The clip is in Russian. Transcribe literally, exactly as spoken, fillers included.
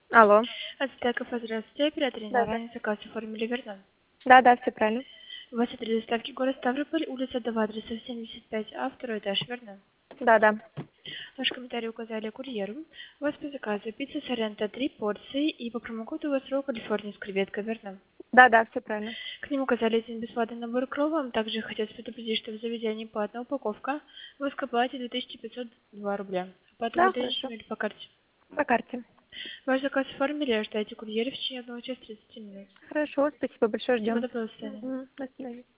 Алло. Ацтеков, здравствуйте. Оператор Да, на да. ранее заказ оформили, верно? Да, да, все правильно. У вас адрес доставки город Ставрополь, улица два, адреса семьдесят пять А, второй этаж, верно? Да, да. Ваш комментарий указали курьеру. У вас по заказу пицца Соренто три порции и по промокоду у вас ролл Калифорния с креветкой, верно? Да, да, все правильно. К нему указали один бесплатный набор крова. Также хотелось предупредить, что в заведении платная упаковка. Вы платите две тысячи пятьсот два рубля. Оплату вы Да, наличными хорошо. или по карте? По карте. Ваш заказ оформили, ожидайте курьера в течение одного часа тридцати минут. Хорошо, спасибо большое, Всего ждем. доброго, до свидания. Мгм, до свидания.